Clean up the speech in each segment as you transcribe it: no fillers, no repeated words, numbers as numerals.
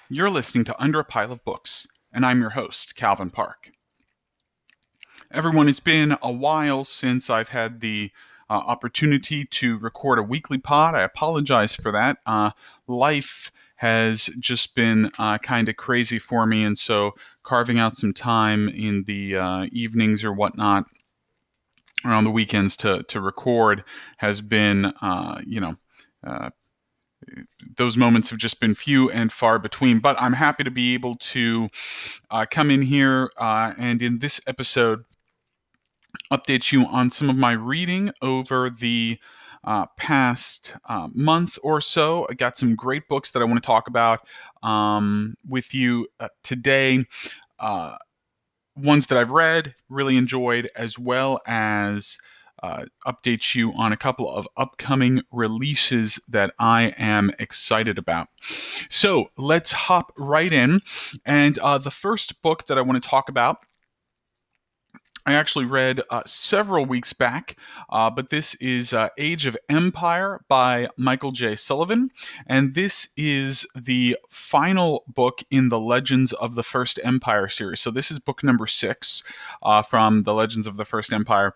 You're listening to Under a Pile of Books, and I'm your host, Calvin Park. Everyone, it's been a while since I've had the opportunity to record a weekly pod. I apologize for that. Life has just been kind of crazy for me, and so carving out some time in the evenings or whatnot, or on the weekends to record has been, uh, those moments have just been few and far between. But I'm happy to be able to come in here and in this episode update you on some of my reading over the past month or so. I got some great books that I want to talk about with you today. Ones that I've read, really enjoyed, as well as update you on a couple of upcoming releases that I am excited about. So let's hop right in. And the first book that I want to talk about, I actually read several weeks back, but this is Age of Empire by Michael J. Sullivan. And this is the final book in the Legends of the First Empire series. So this is book number 6 from the Legends of the First Empire.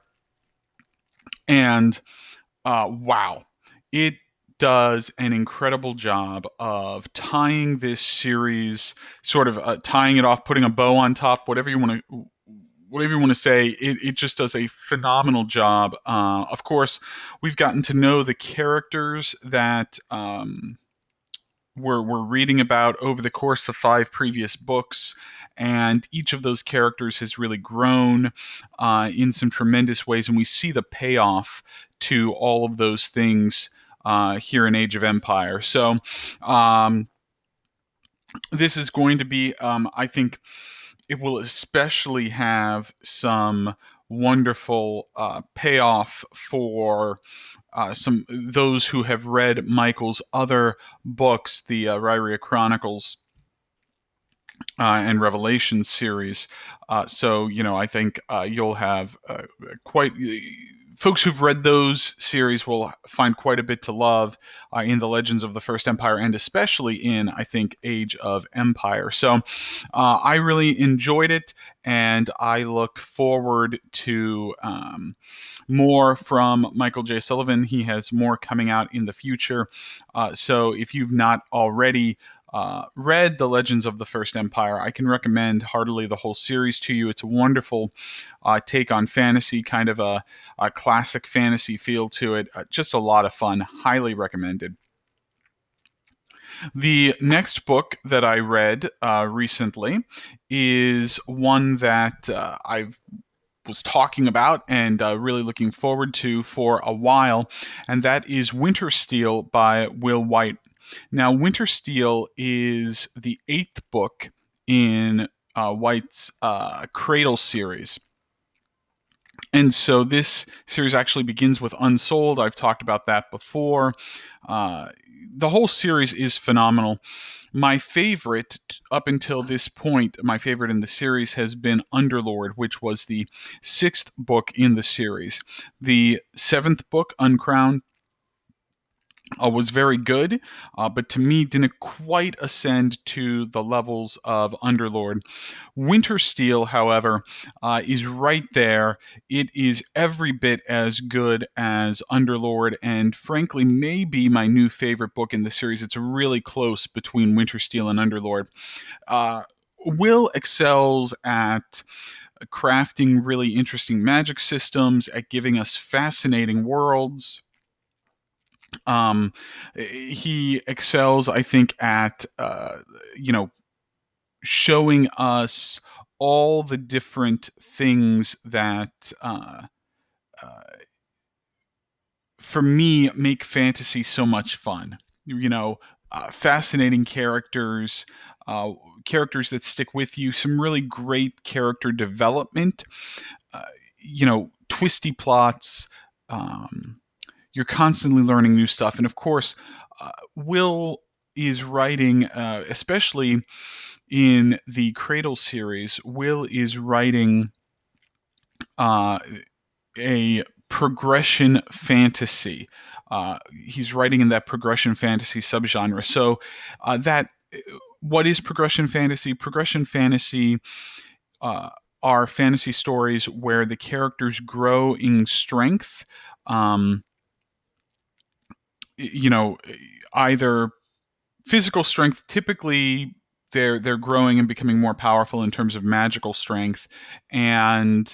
And wow, it does an incredible job of tying this series, sort of tying it off, putting a bow on top, whatever you want to say. It just does a phenomenal job. Of course, we've gotten to know the characters that we're reading about over the course of 5 previous books, and each of those characters has really grown in some tremendous ways, and we see the payoff to all of those things here in Age of Empire. So this is going to be, I think, it will especially have some wonderful payoff for some those who have read Michael's other books, the Rhyria Chronicles and Revelation series. So, I think you'll have quite. Folks who've read those series will find quite a bit to love in the Legends of the First Empire, and especially in, I think, Age of Empire. So I really enjoyed it, and I look forward to more from Michael J. Sullivan. He has more coming out in the future. So if you've not already read The Legends of the First Empire, I can recommend heartily the whole series to you. It's a wonderful take on fantasy, kind of a classic fantasy feel to it. Just a lot of fun. Highly recommended. The next book that I read recently is one that I've was talking about and really looking forward to for a while, and that is Wintersteel by Will Wight. Now, Wintersteel is the 8th book in Wight's Cradle series. And so this series actually begins with Unsold. I've talked about that before. The whole series is phenomenal. My favorite up until this point, my favorite in the series has been Underlord, which was the 6th book in the series. The 7th book, Uncrowned, was very good, but to me didn't quite ascend to the levels of Underlord. Wintersteel, however, is right there. It is every bit as good as Underlord, and frankly, may be my new favorite book in the series. It's really close between Wintersteel and Underlord. Will excels at crafting really interesting magic systems, at giving us fascinating worlds. He excels, I think, at showing us all the different things that, for me, make fantasy so much fun. Fascinating characters, characters that stick with you. Some really great character development. Twisty plots. You're constantly learning new stuff. And of course, Will is writing, especially in the Cradle series, Will is writing a progression fantasy. He's writing in that progression fantasy subgenre. So that what is progression fantasy? Progression fantasy uh, are fantasy stories where the characters grow in strength. Um, you know, either physical strength. Typically, they're growing and becoming more powerful in terms of magical strength, and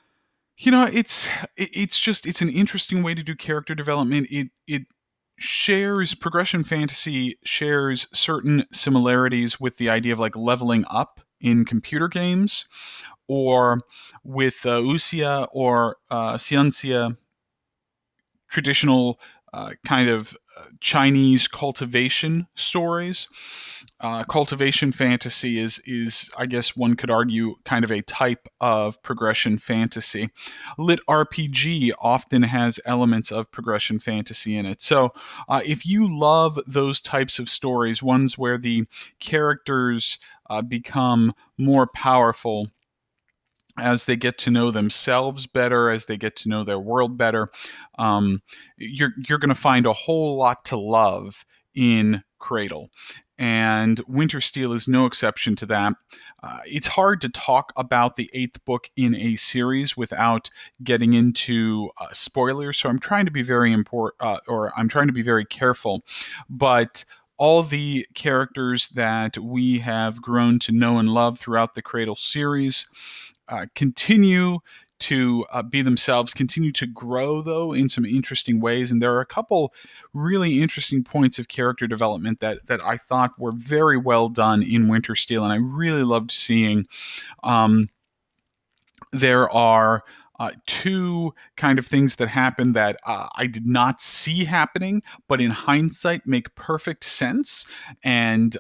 it's an interesting way to do character development. It shares progression fantasy shares certain similarities with the idea of like leveling up in computer games, or with Usia or Xianxia, traditional kind of Chinese cultivation stories. Cultivation fantasy is, I guess one could argue, kind of a type of progression fantasy. Lit RPG often has elements of progression fantasy in it. So if you love those types of stories, ones where the characters become more powerful as they get to know themselves better, as they get to know their world better, you're going to find a whole lot to love in Cradle. And Wintersteel is no exception to that. It's hard to talk about the eighth book in a series without getting into spoilers, so I'm trying to be very I'm trying to be very careful. But all the characters that we have grown to know and love throughout the Cradle series continue to be themselves, continue to grow, though, in some interesting ways. And there are a couple really interesting points of character development that I thought were very well done in Wintersteel, and I really loved seeing. There are two kind of things that happen that I did not see happening, but in hindsight make perfect sense. And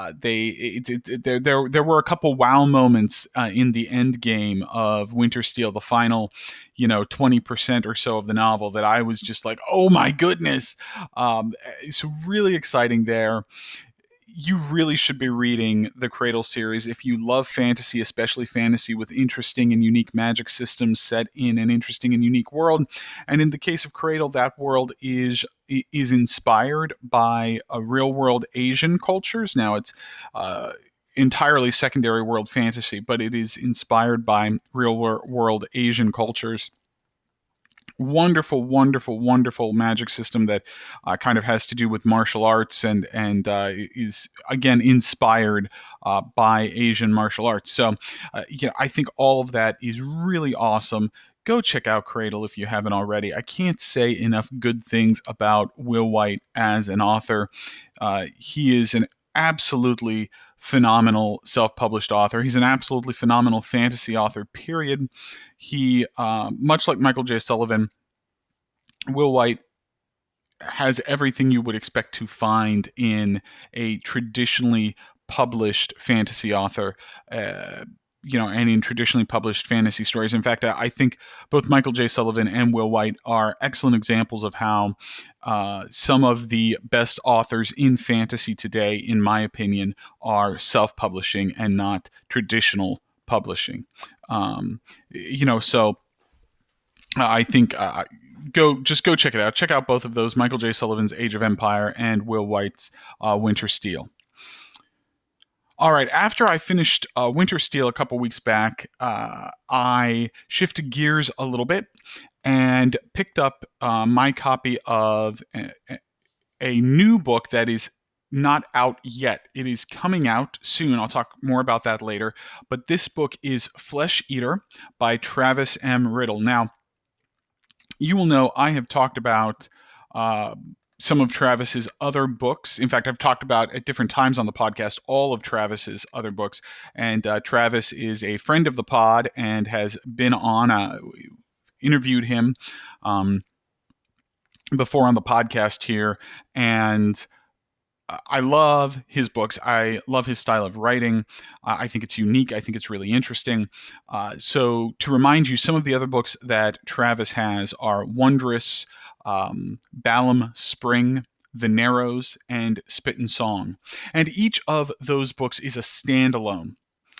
there were a couple wow moments in the end game of Wintersteel, the final 20% or so of the novel, that I was just like, oh my goodness. It's really exciting there. You really should be reading the Cradle series if you love fantasy, especially fantasy with interesting and unique magic systems set in an interesting and unique world. And in the case of Cradle, that world is inspired by real world Asian cultures. Now it's entirely secondary world fantasy, but it is inspired by real world Asian cultures. Wonderful, wonderful, wonderful magic system that kind of has to do with martial arts, and is again inspired by Asian martial arts. So, I think all of that is really awesome. Go check out Cradle if you haven't already. I can't say enough good things about Will Wight as an author. He is an absolutely phenomenal self-published author. He's an absolutely phenomenal fantasy author, period. He, much like Michael J. Sullivan, Will Wight has everything you would expect to find in a traditionally published fantasy author. And in traditionally published fantasy stories. In fact, I think both Michael J. Sullivan and Will Wight are excellent examples of how some of the best authors in fantasy today, in my opinion, are self-publishing and not traditional publishing. So I think go check it out. Check out both of those: Michael J. Sullivan's Age of Empire and Will Wight's Wintersteel. All right, after I finished Wintersteel a couple weeks back, I shifted gears a little bit and picked up my copy of a new book that is not out yet. It is coming out soon. I'll talk more about that later. But this book is Flesh Eater by Travis M. Riddle. Now, you will know I have talked about some of Travis's other books. In fact, I've talked about at different times on the podcast all of Travis's other books. And Travis is a friend of the pod and has been on, interviewed him before on the podcast here. And I love his books. I love his style of writing. I think it's unique. I think it's really interesting. So to remind you, some of the other books that Travis has are Wondrous, Balam Spring, The Narrows, and Spit and Song. And each of those books is a standalone.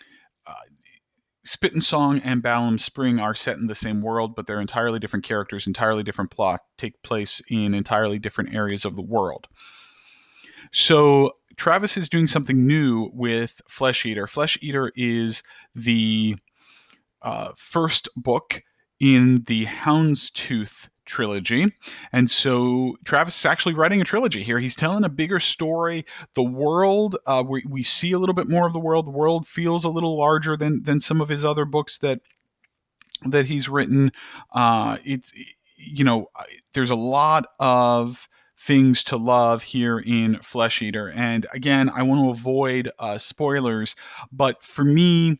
Spit and Song and Balam Spring are set in the same world, but they're entirely different characters, entirely different plot, take place in entirely different areas of the world. So Travis is doing something new with Flesh Eater. Flesh Eater is the first book in the Houndstooth trilogy. And so Travis is actually writing a trilogy here. He's telling a bigger story. The world, we see a little bit more of the world. The world feels a little larger than some of his other books that he's written. It's, there's a lot of things to love here in Flesh Eater. And again, I want to avoid spoilers, but for me,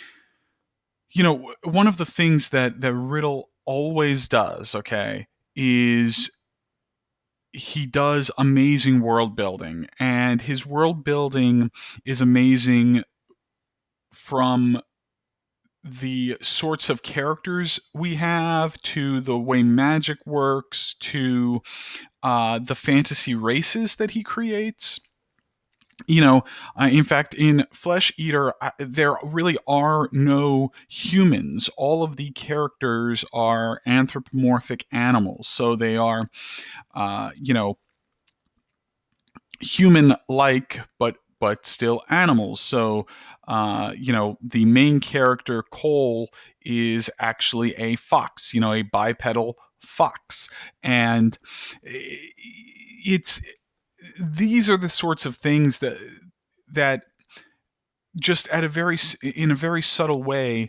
one of the things that Riddle always does, okay, is he does amazing world building, and his world building is amazing from the sorts of characters we have, to the way magic works, to the fantasy races that he creates. In fact, in Flesh Eater, there really are no humans. All of the characters are anthropomorphic animals, so they are, human-like, but still animals. So, the main character Cole is actually a fox, a bipedal fox, and it's these are the sorts of things that just in a very subtle way,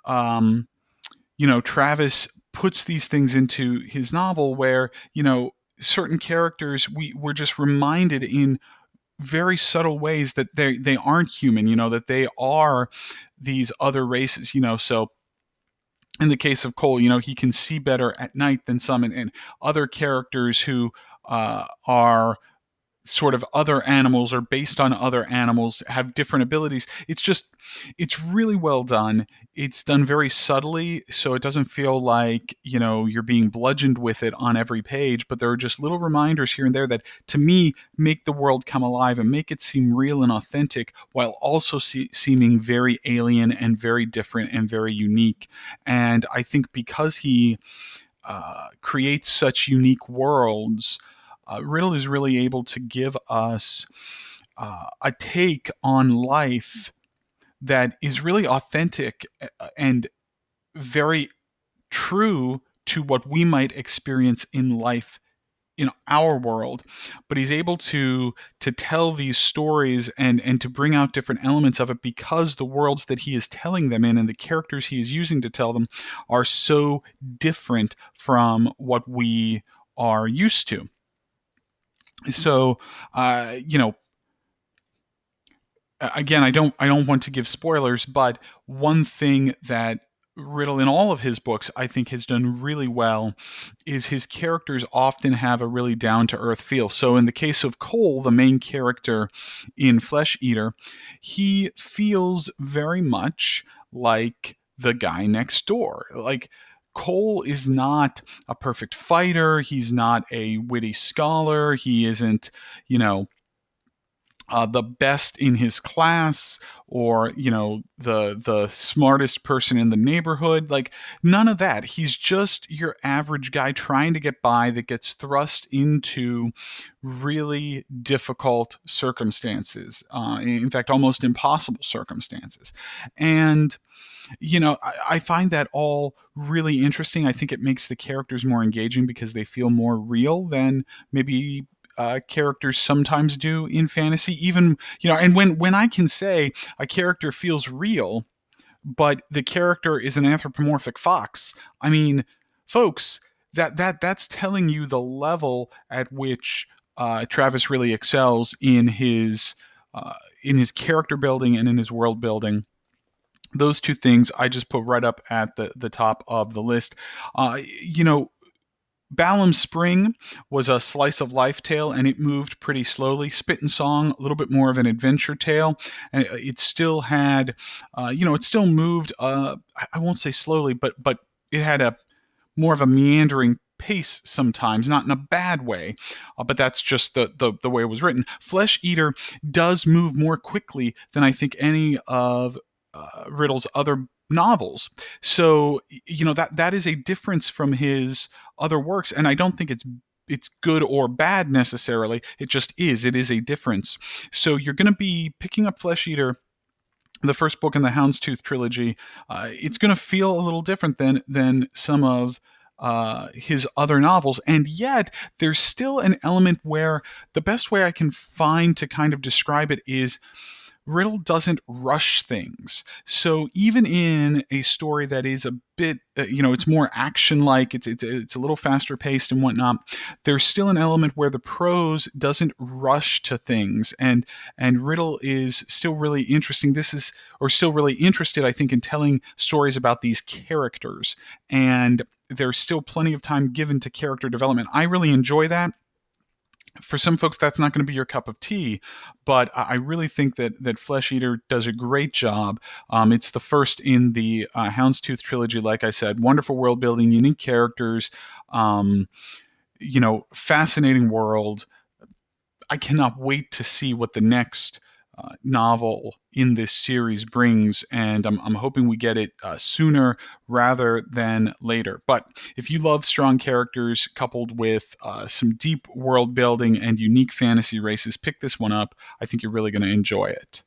Travis puts these things into his novel where, certain characters we're just reminded in very subtle ways that they aren't human, that they are these other races, so in the case of Cole, he can see better at night than some, and other characters who are sort of other animals or based on other animals have different abilities. It's really well done. It's done very subtly, so it doesn't feel like, you're being bludgeoned with it on every page, but there are just little reminders here and there that, to me, make the world come alive and make it seem real and authentic, while also seeming very alien and very different and very unique. And I think because he creates such unique worlds, Riddle is really able to give us a take on life that is really authentic and very true to what we might experience in life in our world. But he's able to tell these stories and to bring out different elements of it, because the worlds that he is telling them in and the characters he is using to tell them are so different from what we are used to. So, again, I don't want to give spoilers, but one thing that Riddle in all of his books, I think, has done really well is his characters often have a really down-to-earth feel. So in the case of Cole, the main character in Flesh Eater, he feels very much like the guy next door. Like, Cole is not a perfect fighter. He's not a witty scholar. He isn't, the best in his class, or the smartest person in the neighborhood. Like, none of that. He's just your average guy trying to get by, that gets thrust into really difficult circumstances. In fact, almost impossible circumstances. And I find that all really interesting. I think it makes the characters more engaging because they feel more real than maybe characters sometimes do in fantasy. Even, and when I can say a character feels real, but the character is an anthropomorphic fox, I mean, folks, that's telling you the level at which Travis really excels in his character building and in his world building. Those two things I just put right up at the top of the list. Balam Spring was a slice of life tale, and it moved pretty slowly. Spit and Song, a little bit more of an adventure tale, and it still had, it still moved. I won't say slowly, but it had a more of a meandering pace sometimes, not in a bad way, but that's just the way it was written. Flesh Eater does move more quickly than I think any of Riddle's other novels. So, that is a difference from his other works, and I don't think it's it's good or bad necessarily. It just is. It is a difference. So you're going to be picking up Flesh Eater, the first book in the Houndstooth trilogy. It's going to feel a little different than some of his other novels, and yet there's still an element where the best way I can find to kind of describe it is Riddle doesn't rush things. So even in a story that is a bit, it's more action-like, it's a little faster paced and whatnot. There's still an element where the prose doesn't rush to things, and Riddle is still really interesting. Still really interested, I think, in telling stories about these characters, and there's still plenty of time given to character development. I really enjoy that. For some folks, that's not going to be your cup of tea, but I really think that Flesh Eater does a great job. It's the first in the Houndstooth trilogy, like I said. Wonderful world building, unique characters, fascinating world. I cannot wait to see what the next novel in this series brings, and I'm hoping we get it sooner rather than later. But if you love strong characters coupled with some deep world building and unique fantasy races, pick this one up. I think you're really going to enjoy it.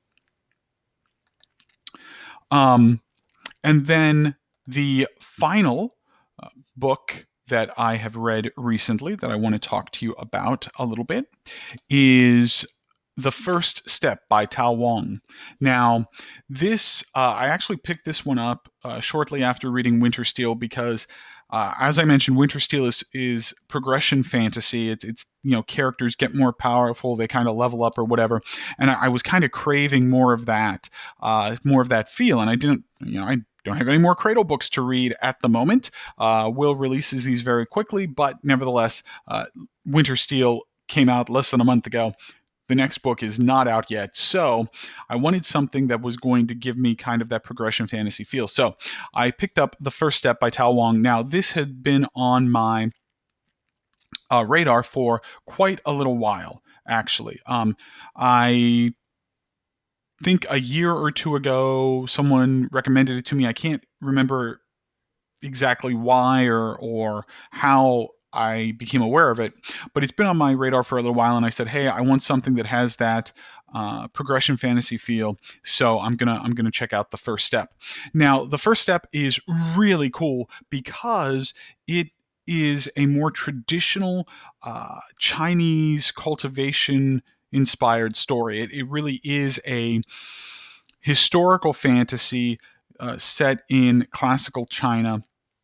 And then the final book that I have read recently that I want to talk to you about a little bit is The First Step by Tao Wang. Now, this I actually picked this one up shortly after reading Wintersteel because, as I mentioned, Wintersteel is progression fantasy. It's characters get more powerful, they kind of level up or whatever, and I was kind of craving more of that feel, and I didn't, I don't have any more Cradle books to read at the moment. Will releases these very quickly, but nevertheless, Wintersteel came out less than a month ago. The next book is not out yet. So I wanted something that was going to give me kind of that progression fantasy feel. So I picked up The First Step by Tao Wang. Now, this had been on my radar for quite a little while, actually. I think a year or two ago, someone recommended it to me. I can't remember exactly why or how I became aware of it, but it's been on my radar for a little while, and I said, "Hey, I want something that has that progression fantasy feel." So I'm gonna check out The First Step. Now, The First Step is really cool because it is a more traditional Chinese cultivation inspired story. It really is a historical fantasy set in classical China,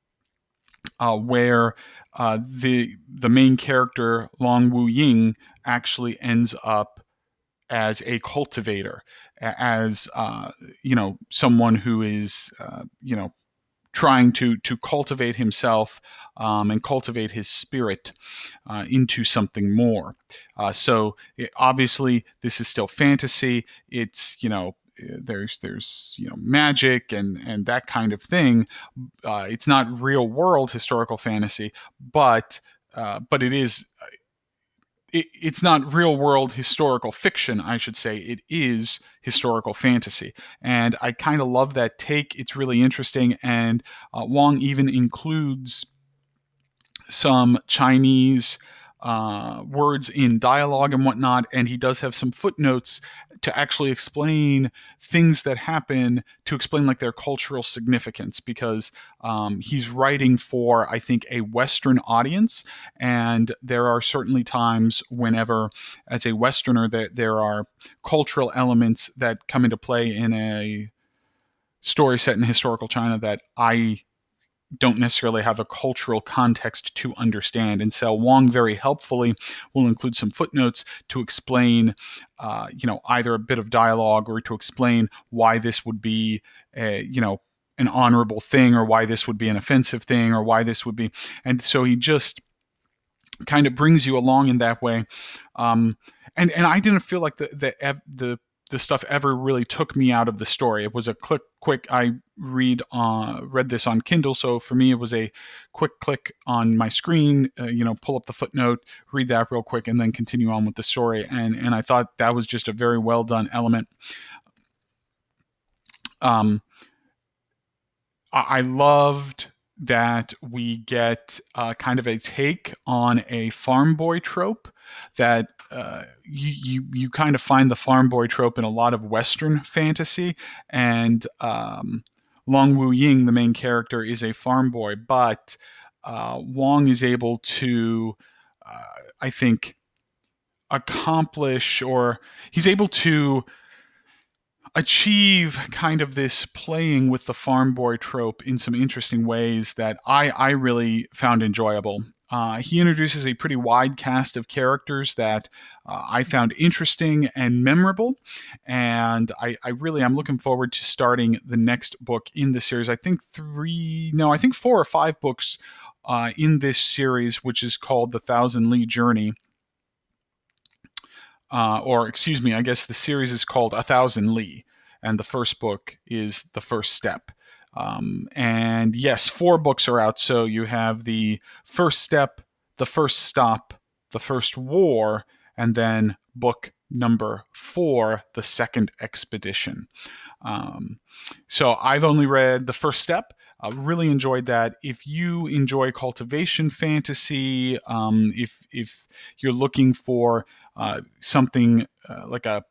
where the main character Long Wu Ying actually ends up as a cultivator, as someone who is trying to cultivate himself and cultivate his spirit into something more. Obviously, this is still fantasy. It's there's magic and that kind of thing. It's not real world historical fantasy, but it is. It's not real world historical fiction, I should say. It is historical fantasy. And I kind of love that take. It's really interesting. And Wang even includes some Chinese words in dialogue and whatnot, and he does have some footnotes to actually explain things that happen, to explain like their cultural significance, because he's writing for, I think, a Western audience, and there are certainly times whenever, as a Westerner, that there are cultural elements that come into play in a story set in historical China that I don't necessarily have a cultural context to understand. And so Wang very helpfully will include some footnotes to explain, either a bit of dialogue or to explain why this would be, an honorable thing, or why this would be an offensive thing, or why this would be. And so he just kind of brings you along in that way. And I didn't feel like the stuff ever really took me out of the story. It was a quick. I read this on Kindle, so for me it was a quick click on my screen. Pull up the footnote, read that real quick, and then continue on with the story. And I thought that was just a very well done element. I loved that we get kind of a take on a farm boy trope that you kind of find the farm boy trope in a lot of Western fantasy, and Long Wu Ying, the main character, is a farm boy, but Wong is able to, I think, accomplish, or he's able to achieve kind of this playing with the farm boy trope in some interesting ways that I really found enjoyable. He introduces a pretty wide cast of characters that I found interesting and memorable, and I'm looking forward to starting the next book in the series. I think 4 or 5 books in this series, which is called The Thousand Li Journey. Or excuse me, I guess the series is called A Thousand Li, and the first book is The First Step. And yes, 4 books are out. So you have The First Step, The First Stop, The First War, and then book number 4, The Second Expedition. So I've only read The First Step. I really enjoyed that. If you enjoy cultivation fantasy, if you're looking for something like a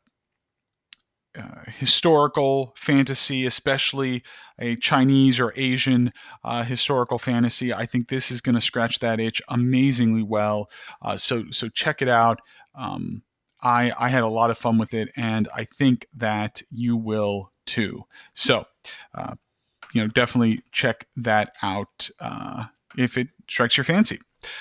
historical fantasy, especially a Chinese or Asian historical fantasy, I think this is going to scratch that itch amazingly well. So check it out. I had a lot of fun with it, and I think that you will too. So, definitely check that out if it strikes your fancy.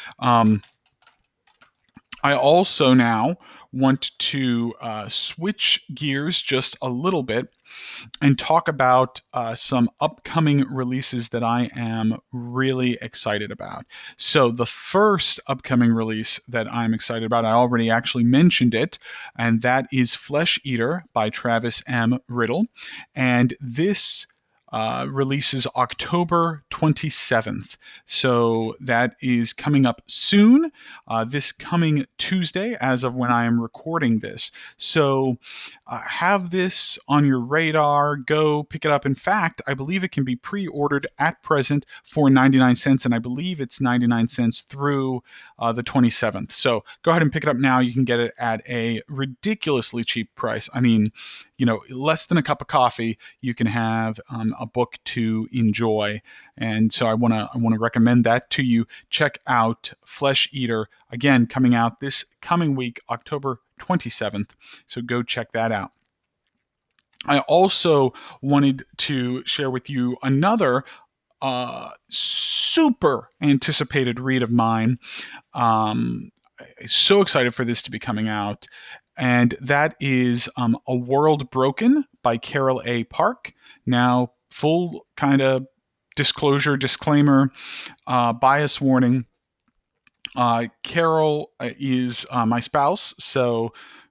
I also now want to switch gears just a little bit and talk about some upcoming releases that I am really excited about. So the first upcoming release that I'm excited about, I already actually mentioned it, and that is Flesh Eater by Travis M. Riddle. And this releases October 27th. So that is coming up soon, this coming Tuesday, as of when I am recording this. So have this on your radar. Go pick it up. In fact, I believe it can be pre-ordered at present for 99 cents, and I believe it's 99 cents through the 27th. So go ahead and pick it up now. You can get it at a ridiculously cheap price. I mean, less than a cup of coffee, you can have a book to enjoy. And so I want to recommend that to you. Check out Flesh Eater, again, coming out this coming week, October 27th. So go check that out. I also wanted to share with you another super anticipated read of mine. So excited for this to be coming out. And that is A World Broken by Carol A. Park. Now, full kind of disclaimer, bias warning. Carol is my spouse, so,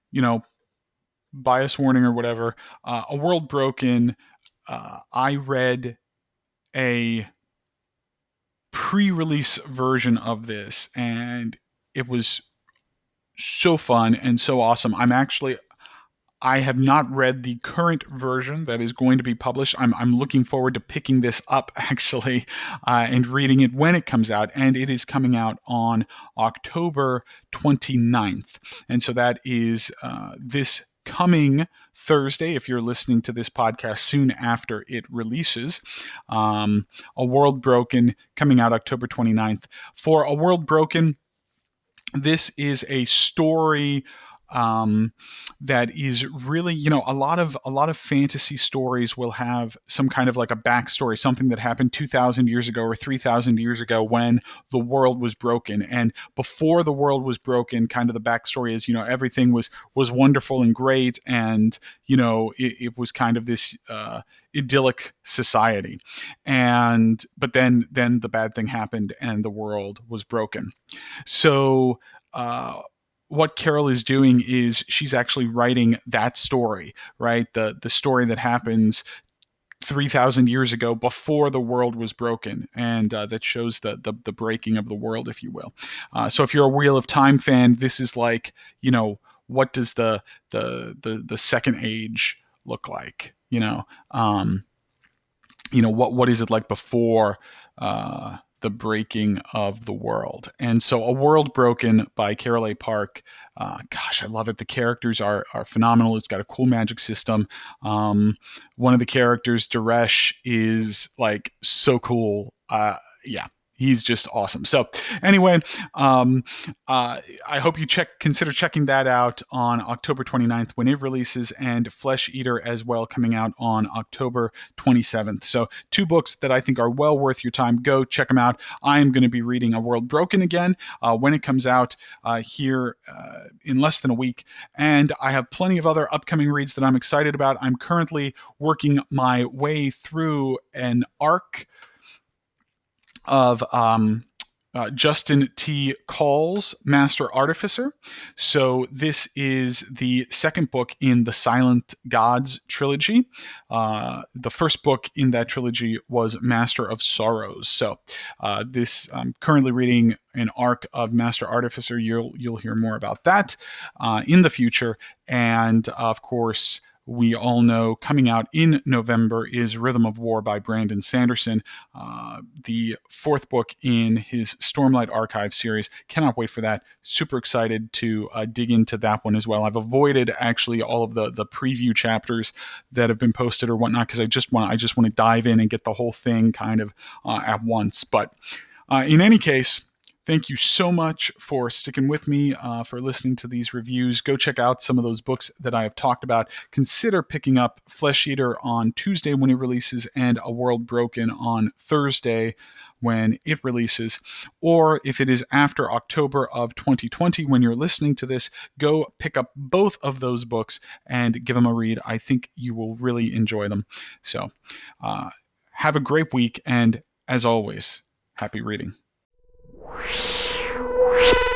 bias warning or whatever. A World Broken, I read a pre-release version of this, and it was so fun and so awesome. I have not read the current version that is going to be published. I'm looking forward to picking this up, actually, and reading it when it comes out. And it is coming out on October 29th. And so that is this coming Thursday, if you're listening to this podcast soon after it releases. A World Broken, coming out October 29th. For A World Broken, this is a story that is really, a lot of fantasy stories will have some kind of like a backstory, something that happened 2,000 years ago or 3,000 years ago when the world was broken. And before the world was broken, kind of the backstory is, everything was wonderful and great, and it was kind of this idyllic society. But then the bad thing happened and the world was broken. So what Carol is doing is she's actually writing that story, right? The story that happens 3,000 years ago before the world was broken, and that shows the breaking of the world, if you will. So if you're a Wheel of Time fan, this is like, what does the second age look like? what is it like before the breaking of the world. And so A World Broken by Carol A. Park. Gosh, I love it. The characters are phenomenal. It's got a cool magic system. One of the characters, Daresh, is like so cool. Yeah, he's just awesome. So anyway, I hope you consider checking that out on October 29th when it releases, and Flesh Eater as well, coming out on October 27th. So 2 books that I think are well worth your time. Go check them out. I am going to be reading A World Broken again when it comes out here in less than a week. And I have plenty of other upcoming reads that I'm excited about. I'm currently working my way through an arc of Justin T. Call's Master Artificer. So this is the second book in the Silent Gods trilogy. The first book in that trilogy was Master of Sorrows. So I'm currently reading an arc of Master Artificer. You'll hear more about that in the future. And of course, we all know coming out in November is Rhythm of War by Brandon Sanderson, the 4th book in his Stormlight Archive series. Cannot wait for that. Super excited to dig into that one as well. I've avoided actually all of the preview chapters that have been posted or whatnot, because I just want to dive in and get the whole thing kind of at once. But in any case, thank you so much for sticking with me, for listening to these reviews. Go check out some of those books that I have talked about. Consider picking up Flesh Eater on Tuesday when it releases, and A World Broken on Thursday when it releases. Or if it is after October of 2020 when you're listening to this, go pick up both of those books and give them a read. I think you will really enjoy them. So have a great week, and as always, happy reading.